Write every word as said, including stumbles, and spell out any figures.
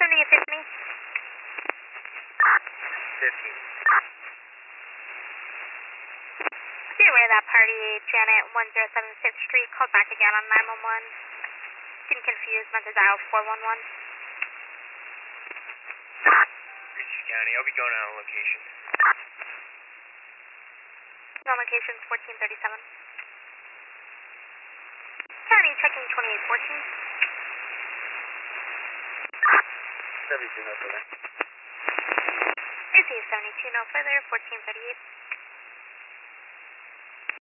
do you assist me? fifteen. Be aware of that party, Janet, one oh seven fifth Street, called back again on nine one one. Getting confused, meant to dial four one one. Reach County, I'll be going out on location. On location fourteen thirty-seven. County, checking twenty-eight fourteen. seventy-two, no further. Receive seventy-two, no further, fourteen thirty-eight.